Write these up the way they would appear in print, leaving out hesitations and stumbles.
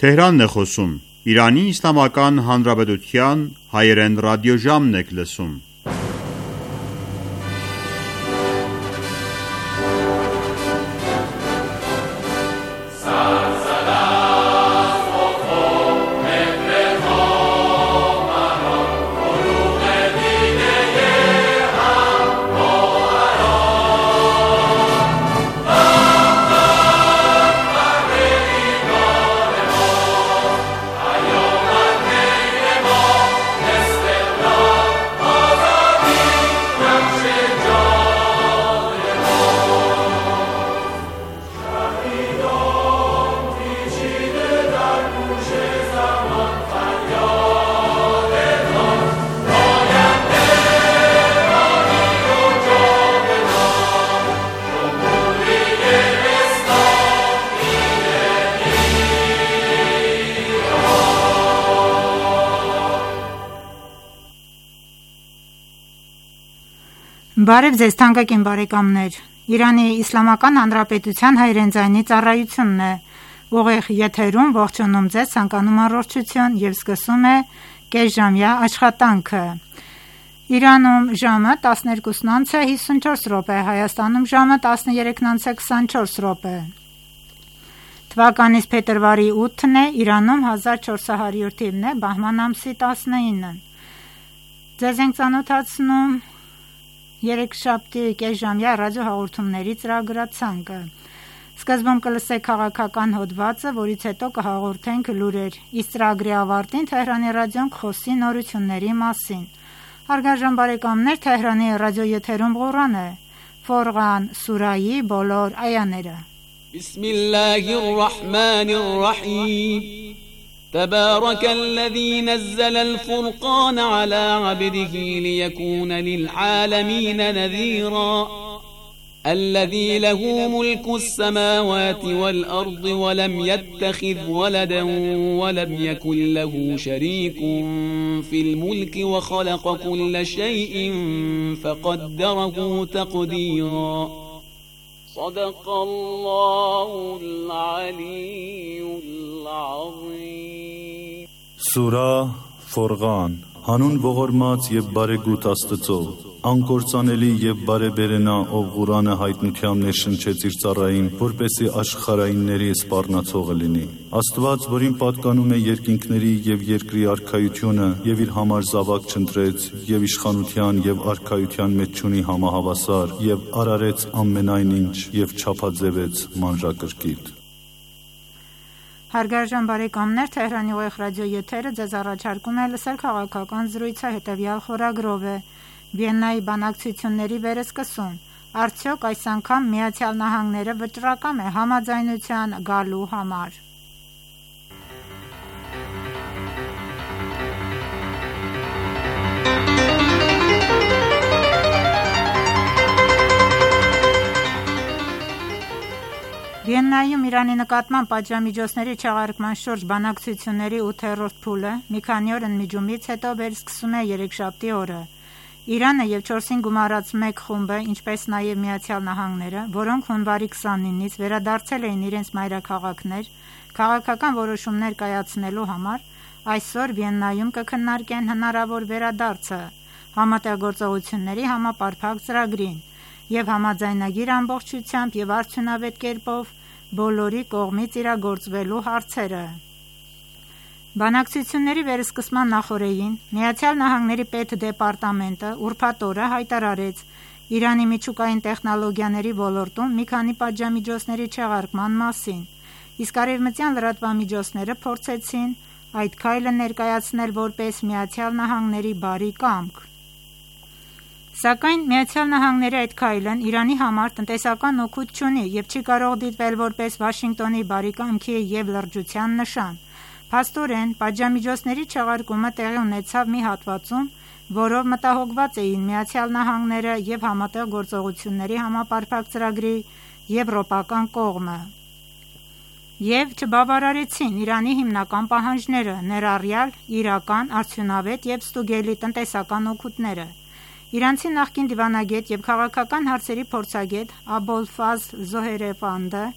Թեհրանն է խոսում, Իրանի Իսլամական Հանրապետության հայերեն ռադիոժամն եք լսում։ Բարև ձեզ թանկագին բարեկամներ, Իրանի Իսլամական Հանրապետության հայերեն ձայնի ծառայությունն է, ուղիղ եթերում ողջունում ձեզ, ցանկանում առողջություն եւ սկսում է կեսժամյա աշխատանքը։ Իրանում ժամը 12:54, Հայաստանում ժամը 13:24։ Թվականից փետրվարի 8-ն է, Իրանում 1400 թիվն է, բահման ամսի 19-ն։ Ձեզ ենք ծանոթացնում երեքշաբթի կեսժամյա ռադիոհաղորդումների ծրագրացանկը։ Սկզբում կլսեք քաղաքական հոդվածը, որից հետո կհաղորդենք լուրեր, իսկ ծրագրի ավարտին Թեհրանի ռադիոն կխոսի նորությունների մասին։ Հարգարժան բարեկամներ, Թեհրանի ռադիոեթերում Ղուրան է, Ֆորղան սուրայի բոլոր այաները։ Բիսմիլլահիր ռահմանիր ռահիմ تبارك الذي نزل الفرقان على عبده ليكون للعالمين نذيرا الذي له ملك السماوات والأرض ولم يتخذ ولدا ولم يكن له شريك في الملك وخلق كل شيء فقدره تقديرا صدق الله العلي العظيم Սուրա Ֆորղան Հանուն ողորմած եւ բարեգութ Աստծո Անկործանելի եւ բարեբերենա ով Ղուրանը հայտնությամբ ներշնչեց իր ծառային, որպեսի աշխարհայինների սպառնացողը լինի։ Աստված, որին պատկանում է երկինքների եւ երկրի արքայությունը եւ իր համար զավակ չընտրեց եւ իշխանության եւ արքայության մեջ ունի համահավասար եւ արարեց ամենայն ինչ եւ չափաձևեց մանրակրկիտ։ Հարգարժան բարեկամներ, Թեհրանի ուղիղ ռադիոեթերը ձեզ առաջարկում է լսել քաղաքական զրույցը հետևյալ խորագրով է. Վիեննայի բանակցությունների վերսկսում։ Արդյոք այս անգամ Միացյալ Նահանգները վճռակամ է համաձայնության գալու համար։ Վիեննայում Իրանի նկատմամբ պատժամիջոցների չեղարկման շուրջ բանակցությունների 8-րդ փուլը մի քանի օր ընդմիջումից հետո վերսկսում է երեքշաբթի օրը։ Իրանը եւ 4-ին գումարած մեկ խումբը, ինչպես նաեւ Միացյալ Նահանգները, որոնք հունվարի 29-ից վերադարձել էին իրենց մայրաքաղաքներ, քաղաքական որոշումներ կայացնելու համար, այսօր Վիեննայում կքննարկեն հնարավոր վերադարձը համատեղգործողությունների համապարփակ ծրագրին եւ համաձայնագիր ամբողջությամբ եւ արդյունավետ կերպով բոլորի կողմից իրագործվելու հարցերը։ Բանակցությունների վերսկսման նախօրեին Միացյալ Նահանգների պետդեպարտամենտը ուրբաթ օրը հայտարարեց Իրանի միջուկային տեխնոլոգիաների ոլորտում մի քանի պատժամիջոցների չեղարկման մասին, իսկ արևմտյան լրատվամիջոցները փորձեցին այդ քայլը ներկայացնել որպես Միացյալ Նահանգների բարի կամք։ Սակայն Միացյալ Նահանգների այդ քայլն Իրանի համար տնտեսական օգուտ չունի եւ չի կարող դիտվել որպես Վաշինգտոնի բարի կամքի եւ լրջության նշան։ Փաստորեն, պատժամիջոցների չեղարկումը տեղի ունեցավ մի հատվածում, որով մտահոգված էին Միացյալ Նահանգները եւ համատեղ գործողությունների համապարփակ ծրագրի եվրոպական կողմը։ Եվ չբավարարեցին Իրանի հիմնական պահանջները, ներառյալ իրական, արդյունավետ եւ ստուգելի տնտեսական օգուտները։ Իրանցի նախկին դիվանագետ եւ քաղաքական հարցերի փորձագետ Աբոլֆազլ Զոհերեվանդը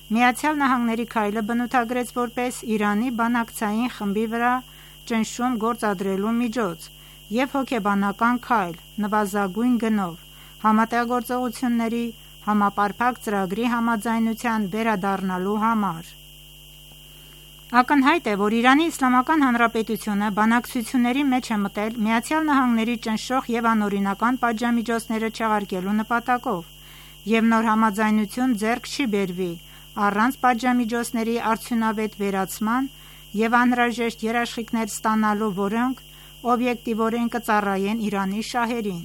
Միացյալ Նահանգների քայլը բնութագրեց որպես Իրանի բանակցային խմբի վրա ճնշում գործադրելու միջոց և հոգեբանական քայլ նվազագույն գնով համատեղագործողությունների համապարփակ ծրագրի համաձայնության վերադառնալու համար։ Ակնհայտ է, որ Իրանի Իսլամական Հանրապետությունը բանակցությունների մեջ է մտել Միացյալ Նահանգների ճնշող և անօրինական պատժամիջոցները չեղարկելու նպատակով և նոր համաձայնություն ձեռք չի բերվի առանց պատժամիջոցների արդյունավետ վերացման և անհրաժեշտ երաշխիքներ ստանալու, որոնք օբյեկտիվորեն կծառայեն Իրանի շահերին։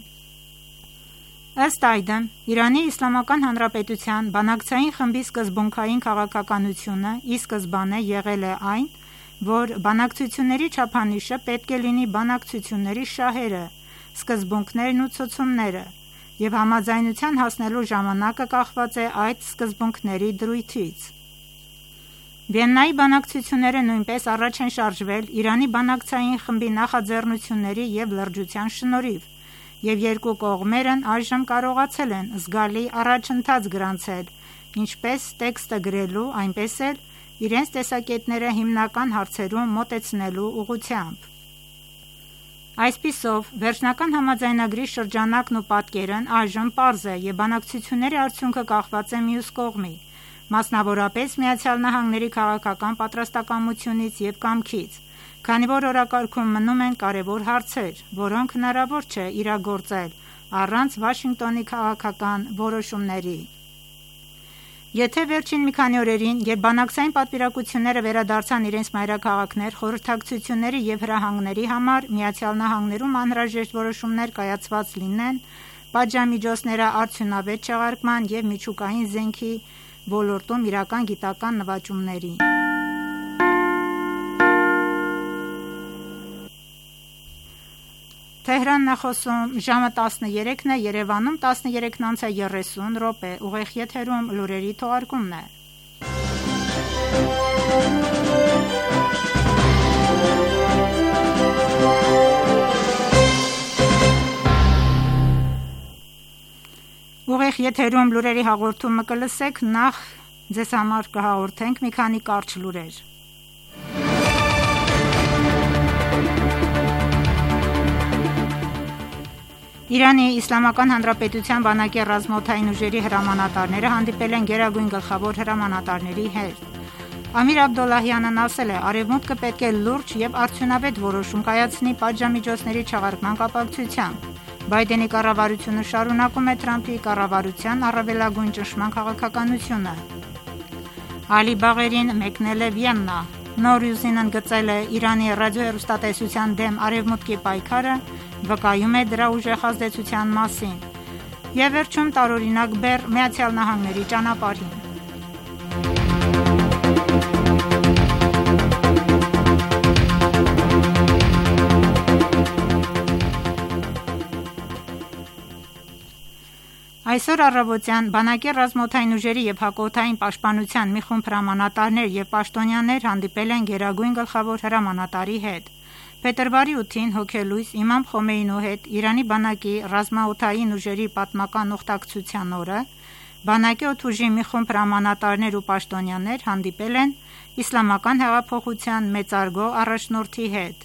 Ըստ այդմ, Իրանի Իսլամական Հանրապետության բանակցային խմբի սկզբունքային քաղաքականությունը ի սկզբանե եղել է այն, որ բանակցությունների չափանիշը պետք է լինի բանակցությունների շահերը, սկզբունքներն ու ցուցումները, և համաձայնության հասնելու ժամանակը կախված է այդ սկզբունքների դրույթից։ Վիեննայի բանակցությունները նույնպես առաջ են շարժվել Իրանի բանակցային խմբի նախաձեռնությունների և լրջության շնորհիվ, և երկու կողմերն այժմ կարողացել են զգալի առաջընթաց գրանցել ինչպես տեքստը գրելու, այնպես էլ իրենց տեսակետները հիմնական հարցերում մոտեցնելու ուղղությամբ։ Այսպիսով, վերջնական համաձայնագրի շրջանակն ու պատկերն այժմ պարզ է և բանակցությունների արդյունքը կախված է մյուս կողմի, մասնավորապես Միացյալ Նահանգների քաղաքական պատրաստակամությունից և կամքից, քանի որ օրակարգում մնում են կարևոր հարցեր, որոնք հնարավոր չէ իրագործել առանց Վաշինգտոնի քաղաքական որոշումների։ Եթե վերջին մի քանի օրերին, երբ բանակցային պատվիրակությունները վերադարձան իրենց մայրաքաղաքներ, խորհրդակցությունների և հրահանգների համար Միացյալ Նահանգներում անհրաժեշտ որոշումներ կայացված լինեն պատժամիջոցների արդյունավետ չեղարկման և միջուկային զենքի ոլորտում իրական գիտական նվաճումների։ Թեհրանն է խոսում, ժամը 13-ն է, Երևանում 13:30 ուղիղ եթերում լուրերի թողարկումն է։ Ուղիղ եթերում լուրերի հաղորդումը կլսեք, նախ ձեզ համար կհաղորդենք մի քանի կարճ լուրեր։ Իրանի Իսլամական Հանրապետության բանակի ռազմաօդային ուժերի հրամանատարները հանդիպել են գերագույն գլխավոր հրամանատարների հետ։ Ամիր Աբդոլլահյանն ասել է, Արևմուտքը պետք է լուրջ և արդյունավետ որոշում կայացնի պատժամիջոցների չեղարկման կապակցությամբ։ Բայդենի կառավարությունը շարունակում է Թրամփի կառավարության առավելագույն ճնշման քաղաքականությունը։ Ալի Բաղերին մեկնել է Վիեննա։ Նորյուզին ընդգծել է Իրանի ռադիոհեռուստատեսության դեմ Արևմուտքի պայքարը, վկայում է դրա ուժեղ ազդեցության մասին։ Եվ վերջում տարօրինակ բեռ Միացյալ Նահանգների ճանապարհին։ Այսօր առավոտյան բանակի ռազմաօդային ուժերի և հակօդային պաշտպանության մի խումբ հրամանատարներ և պաշտոնյաներ հանդիպել են գերագույն գլխավոր հրամանատարի հետ։ Փետրվարի 8-ին հոգելույս Իմամ Խոմեյնու հետ Իրանի բանակի ռազմաօդային ուժերի պատմական ուխտակցության օրը բանակի օդուժի մի խումբ հրամանատարներ ու պաշտոնյաներ հանդիպել են Իսլամական հեղափոխության մեծարգո առաջնորդի հետ։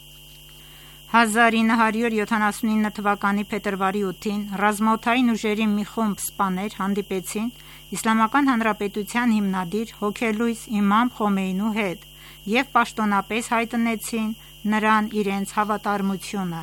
1979 թվականի փետրվարի 8-ին ռազմաօդային ուժերի մի խումբ սպաներ հանդիպեցին Իսլամական Հանրապետության հիմնադիր հոգելույս Իմամ Խոմեյնու հետ և պաշտոնապես հայտնեցին նրան իրենց հավատարմությունը։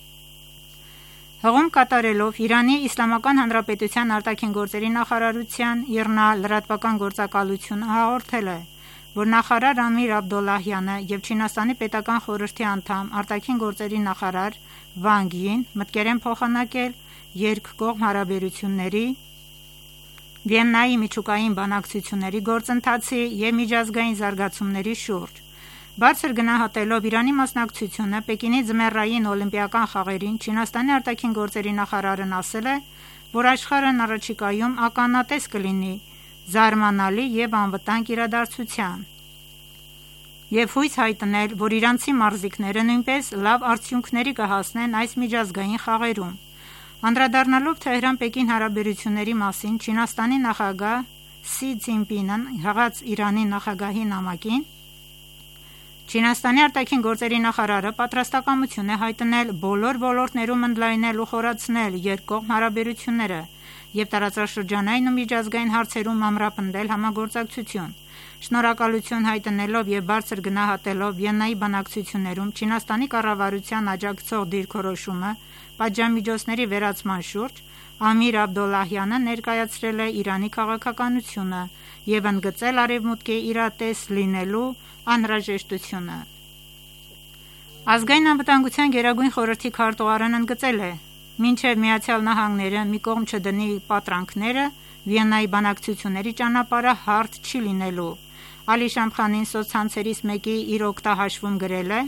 Հղում կատարելով Իրանի Իսլամական Հանրապետության արտաքին գործերի նախարարության ԻՌՆԱ լրատվական գործակալությունը հաղորդել է, որ նախարար Ամիր Աբդոլլահյանը և Չինաստանի պետական խորհրդի անդամ արտաքին գործերի նախարար Վանգ Յին մտքեր են փոխանակել երկկողմ հարաբերությունների, Վիեննայի միջուկային բանակցությունների գործընթացի և միջազգային զարգացումների շուրջ։ Բարձր գնահատելով Իրանի մասնակցությունը Պեկինի ձմեռային օլիմպիական խաղերին, Չինաստանի արտաքին գործերի նախարարն ասել է, որ աշխարհն առաջիկայում ականատես կլինի զարմանալի և անվտանգ իրադարձության և հույս հայտնել, որ իրանցի մարզիկները նույնպես լավ արդյունքների կհասնեն այս միջազգային խաղերում։ Անդրադառնալով Թեհրան-Պեկին հարաբերությունների մասին, Չինաստանի նախագահ Սի Ցինպինն հղած Իրանի նախագահի նամակին, Չինաստանի արտաքին գործերի նախարարը պատրաստակամություն է հայտնել բոլոր ոլորտներում ընդլայնել ու խորացնել երկկողմ հարաբերությունները և տարածաշրջանային ու միջազգային հարցերում ամրապնդել համագործակցություն։ Շնորհակալություն հայտնելով և բարձր գնահատելով Վիեննայի բանակցություններում Չինաստանի կառավարության աջակցող դիրքորոշումը պատժամիջոցների վերացման շուրջ, Ամիր Աբդոլլահյանը ներկայացրել է Իրանի քաղաքականությունը և ընդգծել Արևմուտքի իրատես լինելու անհրաժեշտությունը։ Ազգային անվտանգության գերագույն խորհրդի քարտուղարն ընդգծել է. «Մինչև ԱՄՆ-ը մի կողմ չդնի պատրանքները, Վիեննայի բանակցությունների ճանապարհը հարթ չի լինելու»։ Ալի Շամխանին սոցցանցերից մեկի իր օգտահաշվում գրել է.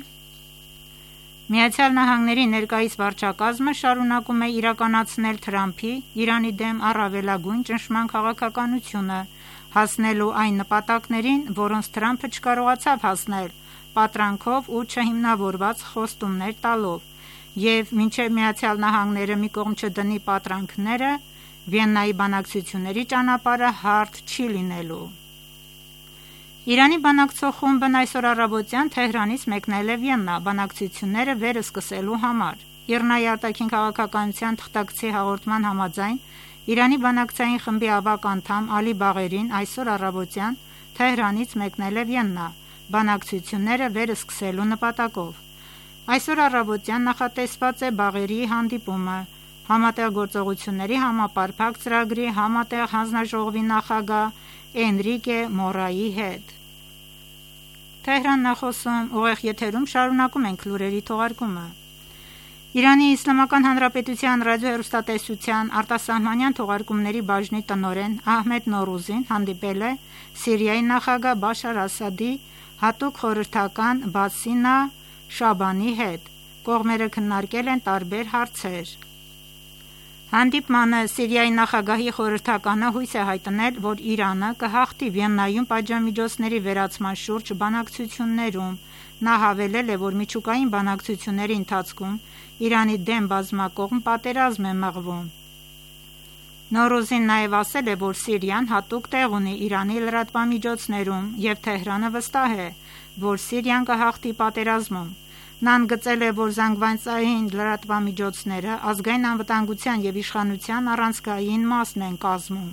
«ԱՄՆ-ի ներկայիս վարչակազմը շարունակում է իրականացնել Թրամփի Իրանի դեմ առավելագույն ճնշման քաղաքականությունը, հասնելու այն նպատակներին, որոնց Թրամփը չկարողացավ հասնել պատրանքով ու չհիմնավորված խոստումներ տալով, և մինչև ԱՄՆ-ը մի կողմ չդնի պատրանքները, Վիեննայի բանակցությունների ճանապարհը հարթ չի լինելու»։ Իրանի բանակցող խումբն այսօր առավոտյան Թեհրանից մեկնել է Վիեննա բանակցությունները վերսկսելու համար։ ԻՌՆԱ-ի արտաքին քաղաքականության թղթակցի հաղորդման համաձայն, Իրանի բանակցային խմբի ավագ անդամ Ալի Բաղերին այսօր առավոտյան Թեհրանից մեկնել է Վիեննա բանակցությունները վերսկսելու նպատակով։ Այսօր առավոտյան նախատեսված է Բաղերիի հանդիպումը Համատեղ գործողությունների համապարփակ ծրագրի համատեղ հանձնաժողովի նախագահ Էնրիկե Մորայի հետ։ Թեհրանն է խոսում, ուղիղ եթերում շարունակում ենք լուրերի թողարկումը։ Իրանի Իսլամական Հանրապետության ռադիոհեռուստատեսության արտասահմանյան թողարկումների բաժնի տնօրեն Ահմեդ Նորուզին հանդիպել է Սիրիայի նախագահ Բաշար Ասադի հատուկ խորհրդական Բասինա Շաբանի հետ։ Կողմերը քննարկել են տարբեր հարցեր։ Հանդիպմանը Սիրիայի նախագահի խորհրդականը հույս է հայտնել, որ Իրանը կհաղթի Վիեննայում պատժամիջոցների վերացման շուրջ բանակցություններում։ Նա հավելել է, որ միջուկային բանակցությունների ընթացքում Իրանի դեմ բազմակողմ պատերազմ է մղվում։ Նորուզին նաև ասել է, որ Սիրիան հատուկ տեղ ունի Իրանի լրատվամիջոցներում և Թեհրանը վստահ է, որ Սիրիան կհաղթի պատերազմում։ Նա ընդգծել է, որ զանգվածային լրատվամիջոցները ազգային անվտանգության և իշխանության առանցքային մասն են կազմում։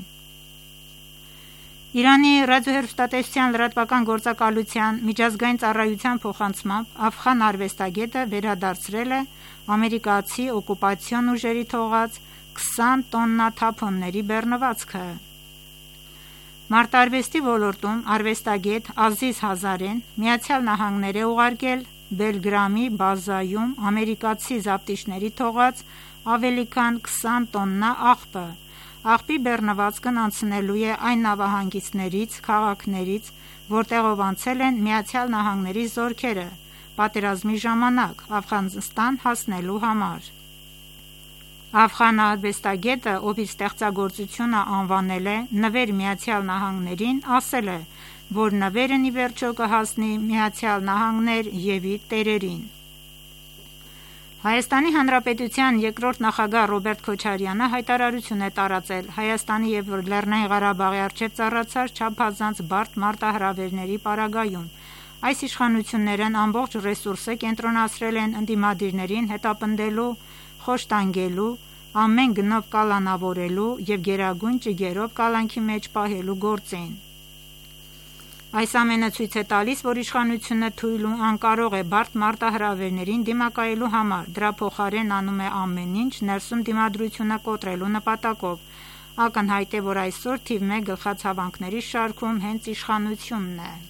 Իրանի ռադիոհեռուստատեսության լրատվական գործակալության միջազգային ծառայության փոխանցմամբ աֆղան արվեստագետը վերադարձրել է ամերիկացի օկուպացիոն ուժերի թողած 20 տոննա թափոնների բեռնվածքը։ Մարտարվեստի ոլորտում արվեստագետ Ազիզ Հազարեն ԱՄՆ է ուղարկել Բելգրամի բազայում ամերիկացի զավթիչների թողած ավելի քան 20 տոննա աղբը։ Աղբի բեռնվածքն անցնելու է այն նավահանգիստներից, քաղաքներից, որտեղով անցել են ԱՄՆ զորքերը պատերազմի ժամանակ Աֆղանստան հասնելու համար։ Աֆղան արվեստագետը, ով իր ստեղծագործությունը անվանել է «Նվեր ԱՄՆ-ին», ասել է, որ նվերն ի վերջո կհասնի ԱՄՆ և իր տերերին։ Հայաստանի Հանրապետության երկրորդ նախագահ Ռոբերտ Քոչարյանը հայտարարություն է տարածել Հայաստանի և Լեռնային Ղարաբաղի առջև ծառացած չափազանց բարդ մարտահրավերների պարագայում։ Այս իշխանություններն ամբողջ ռեսուրսը կենտրոնացրել են ընդդիմադիրներին հետապնդելու, խոշտանգելու, ամեն գնով կալանավորելու և գերագույն ճիգերով կալանքի մեջ պահելու գործին։ Այս ամենը ցույց է տալիս, որ իշխանությունը թույլ ու անկարող է բարդ մարտահրավերներին դիմակայելու համար, դրա փոխարեն անում է ամեն ինչ ներսում դիմադրությունը կոտրելու նպատակով։ Ակնհայտ է, որ այսօր թիվ 1 գլխացավանքների շարքում հենց իշխանությունն է։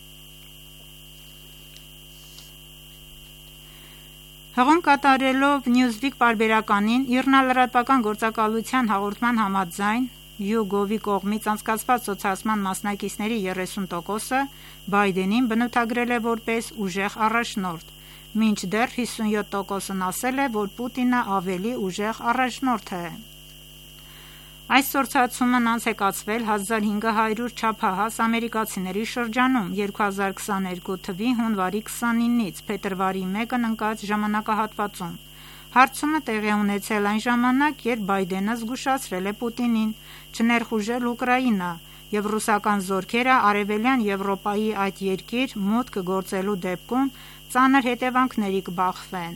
Հղում կատարելով Newsweek պարբերականին ԻՌՆԱ լրատվական գործակալության հաղորդման համաձայն YouGov-ի կողմից անցկացված ցուցահանդեսման մասնակիցների 30%-ը Բայդենին բնութագրել է որպես ուժեղ առաջնորդ, մինչդեռ 57%-ն ասել է, որ Պուտինը ավելի ուժեղ առաջնորդ է։ Այս սոցցուցումն անց է կացվել 1500 չափահաս ամերիկացիների շրջանում 2022 թվականի հունվարի 29-ից փետրվարի 1-ն ընկած ժամանակահատվածում։ Հարցումը տեղի է ունեցել այն ժամանակ, երբ Բայդենը զգուշացրել է Պուտինին չներխուժել Ուկրաինա և ռուսական զորքերը Արևելյան Եվրոպայի այդ երկիր մուտք գործելու դեպքում ծանր հետևանքների կբախվեն։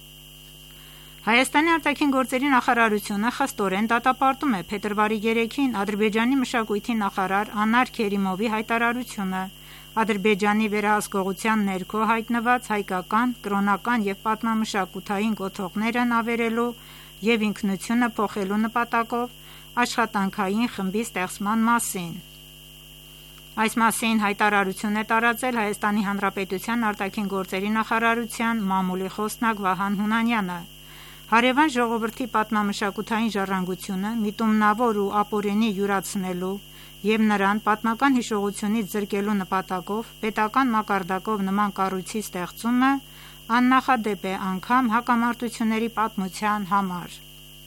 Հայաստանի արտաքին գործերի նախարարությունը խստորեն դատապարտում է փետրվարի 3-ին Ադրբեջանի մշակույթի նախարար Անար Քերիմովի հայտարարությունը Ադրբեջանի վերահսկողության ներքո հայտնված հայկական, կրոնական և պատմամշակութային կոթողներն ավերելու և ինքնությունը փոխելու նպատակով աշխատանքային խմբի ստեղծման մասին։ Այս մասին հայտարարություն է տարածել Հայաստանի Հանրապետության արտաքին գործերի նախարարության մամուլի խոսնակ Վահան Հունանյանը։ Հարևան ժողովրդի պատմամշակութային ժառանգությունը միտումնավոր ու ապօրինի յուրացնելու և նրան պատմական հիշողությունից զրկելու նպատակով պետական մակարդակով նման կառույցի ստեղծումը աննախադեպ է անգամ հակամարտությունների պատմության համար։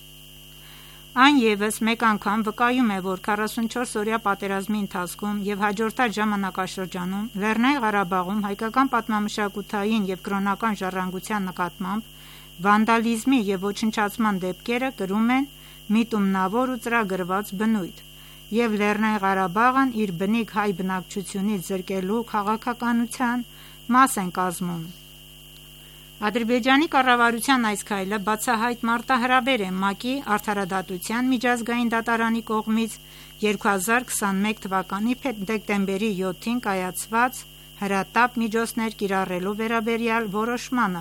Այն ևս մեկ անգամ վկայում է, որ 44-օրյա պատերազմի ընթացքում և հաջորդած ժամանակաշրջանում Լեռնային Ղարաբաղում հայկական պատմամշակութային և կրոնական ժառանգության նկատմամբ վանդալիզմի և ոչնչացման դեպքերը կրում են միտումնավոր ու ծրագրված բնույթ, և Լեռնային Ղարաբաղն իր բնիկ հայ բնակչությունից զրկելու քաղաքականության մաս են կազմում։ Ադրբեջանի կառավարության այս քայլը բացահայտ մարտահրավեր է ՄԱԿ-ի Արդարադատության միջազգային դատարանի կողմից 2021 թվականի դեկտեմբերի 7-ին կայացված հրատապ միջոցներ կիրառելու վերաբերյալ որոշմանը,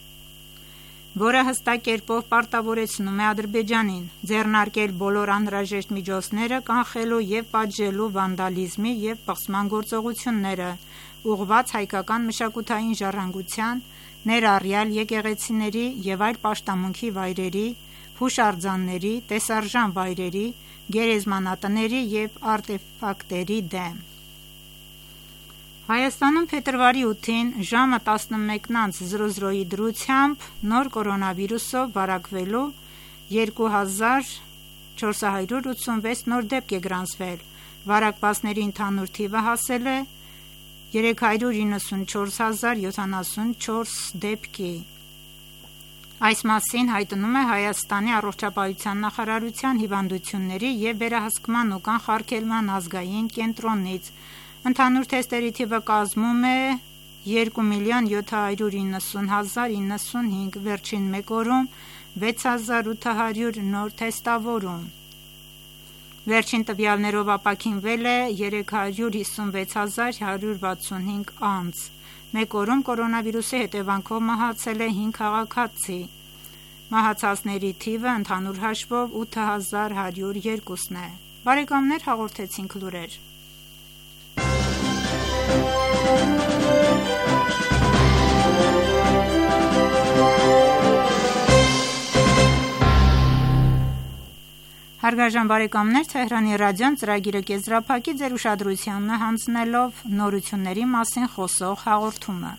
որը հստակ կերպով պարտավորեցնում է Ադրբեջանին ձեռնարկել բոլոր անհրաժեշտ միջոցները կանխելու և պատժելու վանդալիզմի և պղծման գործողությունները ուղղված հայկական մշակութային ժառանգության, ներառյալ եկեղեցիների և այլ պաշտամունքի վայրերի, հուշարձանների, տեսարժան վայրերի, գերեզմանատների և արտեֆակտերի դեմ։ Հայաստանում փետրվարի 8-ին ժամը 11:00-ի դրությամբ նոր կորոնավիրուսով վարակվելու 2486 նոր դեպք է գրանցվել, վարակվածների ընդհանուր թիվը հասել է 394074 դեպքի։ Այս մասին հայտնում է Հայաստանի առողջապահության նախարարության հիվանդությունների և վերահսկման ու կանխարգելման ազգային կենտրոնից։ Ընդհանուր թեստերի թիվը կազմում է 2.790.095, վերջին մեկ օրում 6800 նոր թեստավորում։ Վերջին տվյալներով ապաքինվել է 356165 անձ։ Մեկ օրում կորոնավիրուսի հետևանքով մահացել է 5 քաղաքացի։ Մահացածների թիվը ընդհանուր հաշվով 8102 է։ Բարեկամներ, հաղորդեցինք լուրեր։ Հարգարժան բարեկամներ, Թեհրանի ռադիոն ծրագիրը կեզրափակի ձեր ուշադրությանը հանձնելով նորությունների մասին խոսող հաղորդումը։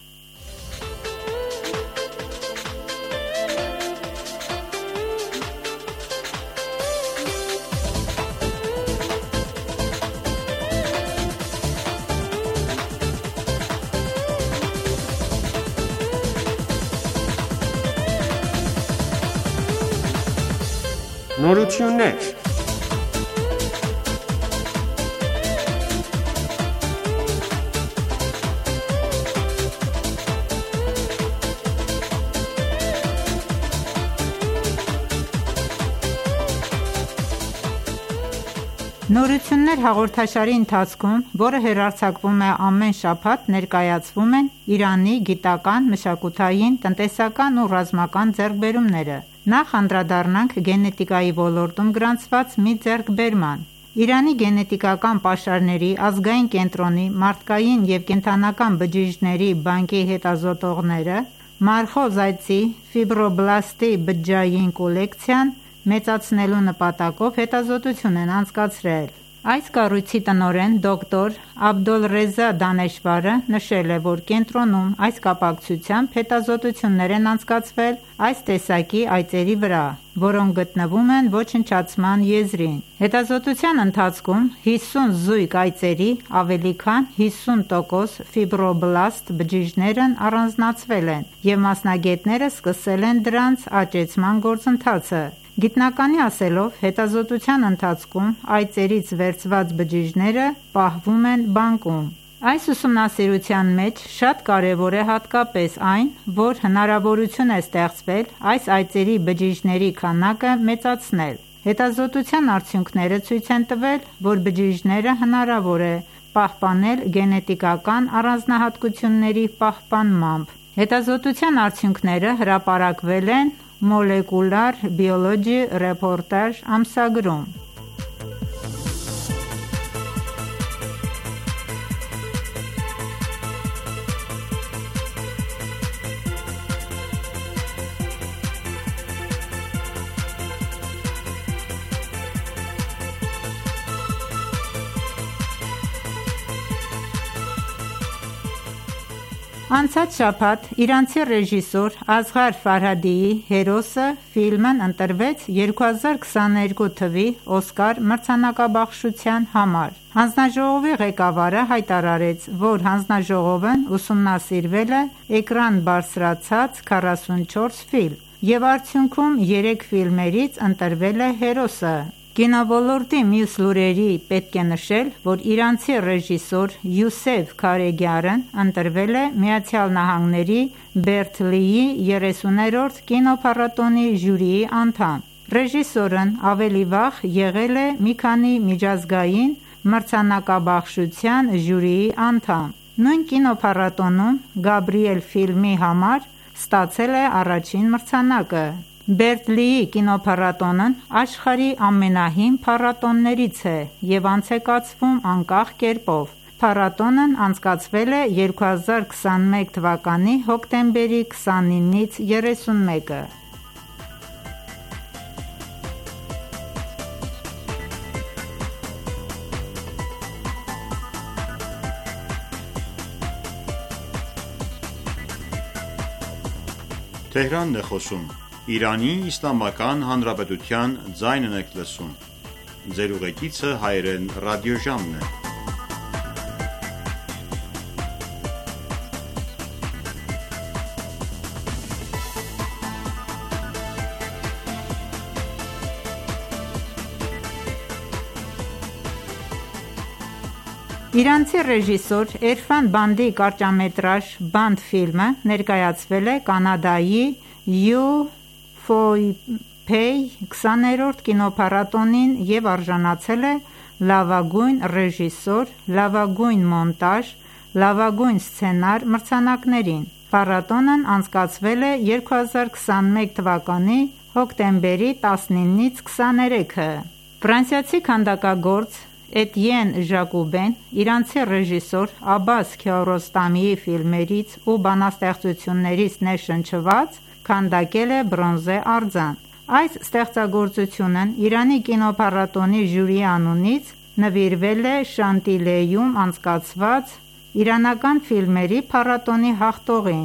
Նորություններ։ Նորություններ հաղորդաշարի ընթացքում, որը հեռարձակվում է ամեն շաբաթ, ներկայացվում են Իրանի գիտական, մշակութային, տնտեսական ու ռազմական ձեռքբերումները։ Նախ անդրադառնանք գենետիկայի ոլորտում գրանցված մի ձեռքբերման։ Իրանի գենետիկական պաշարների ազգային կենտրոնի մարդկային և կենդանական բջիջների բանկի հետազոտողները մարխոզ այծի ֆիբրոբլաստի բջջային կոլեկցիան մեծացնելու նպատակով հետազոտություն են անցկացրել։ Այս կառույցի տնօրեն դոկտոր Աբդոլռեզա Դանեշվարը նշել է, որ կենտրոնում այս կապակցությամբ հետազոտություններ են անցկացվել այս տեսակի այծերի վրա, որոնք գտնվում են ոչնչացման եզրին։ Հետազոտության ընթացքում 50 զույգ այծերի ավելի քան 50% ֆիբրոբլաստ բջիջներն առանձնացվել են, և մասնագետները սկսել են դրանց աճեցման գործընթացը։ Գիտնականի ասելով, հետազոտության ընթացքում այծերից վերցված բջիջները պահվում են բանկում։ Այս ուսումնասիրության մեջ շատ կարևոր է հատկապես այն, որ հնարավորություն է ստեղծվել այս այծերի բջիջների քանակը մեծացնել։ Հետազոտության արդյունքները ցույց են տվել, որ բջիջները հնարավոր է պահպանել գենետիկական առանձնահատկությունների պահպանմամբ։ Հետազոտության արդյունքները հրապարակվել են Molecular Biology Reportage ամսագրում։ Անցած շաբաթ իրանցի ռեժիսոր Ազղար Ֆարհադիի «Հերոսը» ֆիլմն ընտրվեց 2022 թվականի Օսկար մրցանակաբաշխության համար։ Հանձնաժողովի ղեկավարը հայտարարեց, որ հանձնաժողովն ուսումնասիրվել է էկրան բարձրացած 44 ֆիլմ, և արդյունքում 3 ֆիլմերից ընտրվել է «Հերոսը»։ Կինոլորտի մյուս լուրերի պետք է նշել, որ իրանցի ռեժիսոր Յուսեֆ Քարեգյարն ընտրվել է ԱՄՆ-ի Բերքլիի 30-րդ կինոփառատոնի ժյուրիի անդամ։ Ռեժիսորն ավելի վաղ եղել է մի քանի միջազգային մրցանակաբաշխության ժյուրիի անդամ։ Նույն կինոփառատոնում «Գաբրիել» ֆիլմի համար ստացել է առաջին մրցանակը։ Բերքլիի կինոփառատոնն աշխարհի ամենահին փառատոներից է և անց է կացվում անկախ կերպով։ Փառատոնն անցկացվել է 2021 թվականի հոկտեմբերի 29-ից 31-ը։ Թեհրանն է խոսում։ Իրանի Իսլամական Հանրապետության ձայնն եք լսում։ Ձեր ուղեկիցը Հայերեն ռադիոժամն է։ Իրանցի ռեժիսոր Էրֆան Բանդի կարճամետրաժ «Բանդ» ֆիլմը ներկայացվել է Կանադայի U4Pay 20-րդ կինոփառատոնին և արժանացել է լավագույն ռեժիսոր, լավագույն մոնտաժ, լավագույն սցենար մրցանակներին։ Փառատոնն անցկացվել է 2021 թվականի հոկտեմբերի 19-ից 23-ը։ Ֆրանսիացի քանդակագործ Էտիեն Ժակոբեն իրանցի ռեժիսոր Աբբաս Քիարոստամիի ֆիլմերից ու բանաստեղծություններից ներշնչված քանդակել է բրոնզե արձան։ Այս ստեղծագործությունն Իրանի կինոփառատոնի ժյուրիի անունից նվիրվել է Շանտիլեում անցկացված իրանական ֆիլմերի փառատոնի հաղթողին։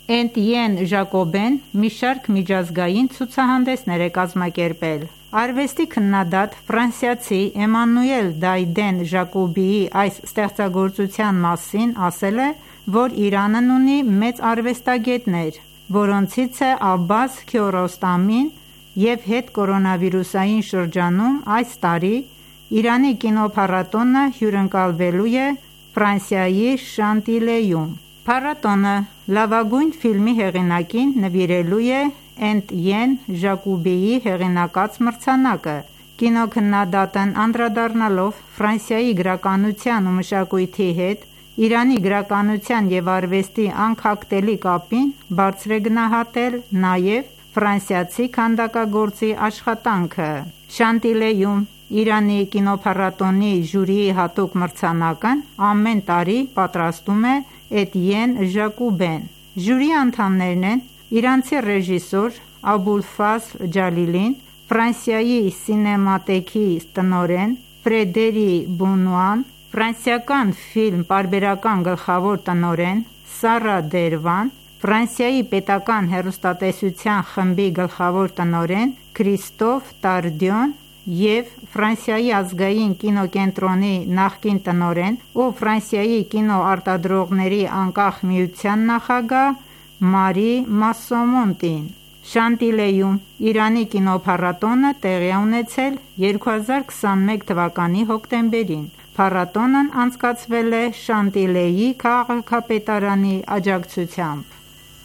Էտիեն Ժակոբեն մի շարք միջազգային ցուցահանդեսներ է կազմակերպել։ Արվեստի քննադատ ֆրանսիացի Էմանուել Դայդեն Ժակոբիի այս ստեղծագործության մասին ասել է, որ Իրանն ունի մեծ արվեստագետներ, որոնցից է Աբբաս Քիարոստամին, և հետկորոնավիրուսային շրջանում այս տարի Իրանի կինոփառատոնը հյուրընկալվելու է Ֆրանսիայի Շանտիլեում։ Փառատոնը լավագույն ֆիլմի հեղինակին նվիրելու է Էտիեն Ժակոբիի հեղինակած մրցանակը։ Կինոքննադատն անդրադառնալով Ֆրանսիայի գրականության ու մշակույթի հետ Իրանի գրականության և արվեստի անքակտելի կապին, բարձր է գնահատել նաև ֆրանսիացի քանդակագործի աշխատանքը։ Շանտիլեում Իրանի կինոփառատոնի ժյուրիի հատուկ մրցանակն ամեն տարի պատրաստում է Էտիեն Ժակոբեն։ Ժյուրիի անդամներն են իրանցի ռեժիսոր Աբուլֆազլ Ջալիլին, Ֆրանսիայի սինեմատեքի տնօրեն Ֆրեդերի Բունուան, ֆրանսիական ֆիլմ պարբերական գլխավոր տնօրեն Սառա Դերվան, Ֆրանսիայի պետական հեռուստատեսության խմբի գլխավոր տնօրեն Քրիստոֆ Տարդյոն և Ֆրանսիայի ազգային կինոկենտրոնի նախկին տնօրեն ու Ֆրանսիայի կինոարտադրողների անկախ միության նախագահ Մարի Մասսոմոնտին։ Շանտիլեյում Իրանի կինոփառատոնը տեղի է ունեցել 2021 թվականի հոկտեմբերին։ Փառատոնն անցկացվել է Շանտիլեյի քաղաքապետարանի աջակցությամբ։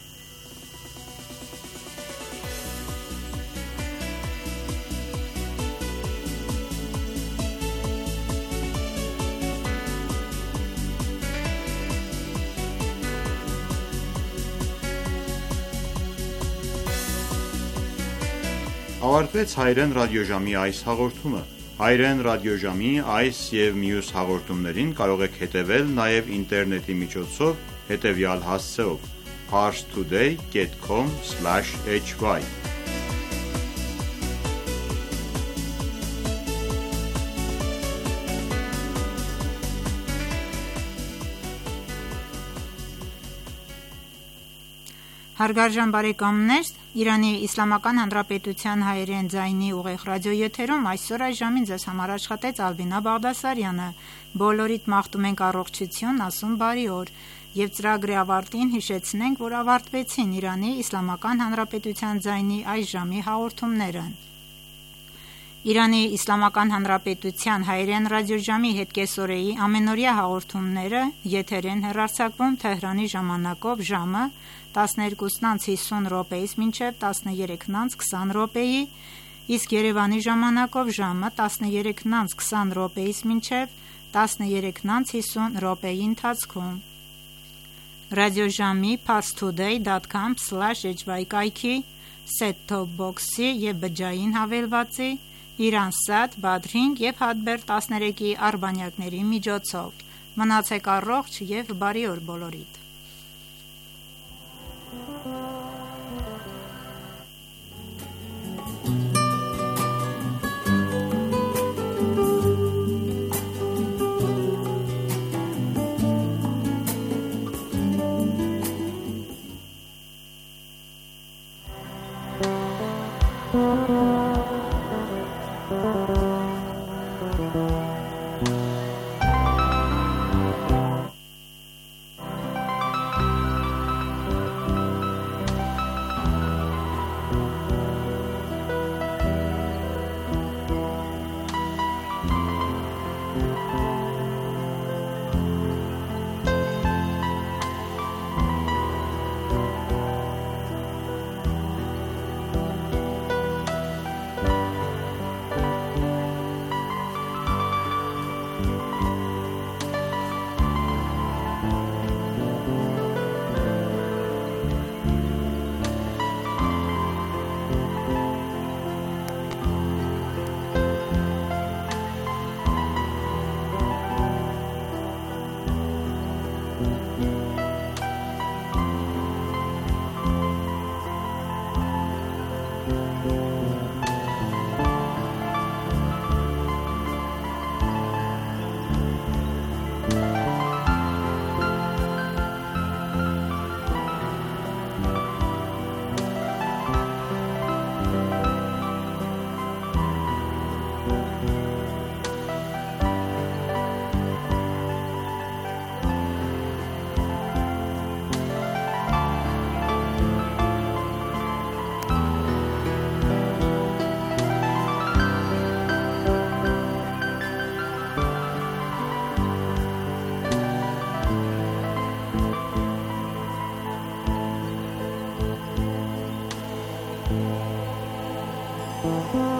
Ավարտվեց հայրեն ռադիոժամի այս հաղորդումը։ Հայրեն ռադիոժամի այս և մյուս հաղորդումներին կարող եք հետևել նաև ինտերնետի միջոցով հետևյալ հասցեով՝ parstoday.com/hy Հարգարժան բարեկամներ, Իրանի Իսլամական Հանրապետության հայերեն ձայնի ուղիղ ռադիոյեթերում այսօր այս ժամին ձեզ համար աշխատեց Ալբինա Բաղդասարյանը։ Բոլորիդ մաղթում ենք առողջություն, ասում բարի օր եւ ծրագրի ավարտին հիշեցնենք, որ ավարտվեցին Իրանի Իսլամական Հանրապետության ձայնի այս ժամի հաղորդումները։ Իրանի Իսլամական Հանրապետության հայերեն ռադիոժամի հետկեսօրեի ամենօրյա հաղորդումները եթեր են հեռարձակվում Թեհրանի ժամանակով ժամը 12:50 մինչև 13:20 իսկ Երևանի ժամանակով ժամը 13:20 մինչև 13:50 ընթացքում։ Ռադիոժամի parstoday.com/hy կայքի, set-top box-ի և բջջային հավելվածի, Իրանսատ, Բադրինգ և Հադբեր 13-ի արբանյակների միջոցով։ Մնացեք առողջ և բարի օր բոլորիդ։ Thank you.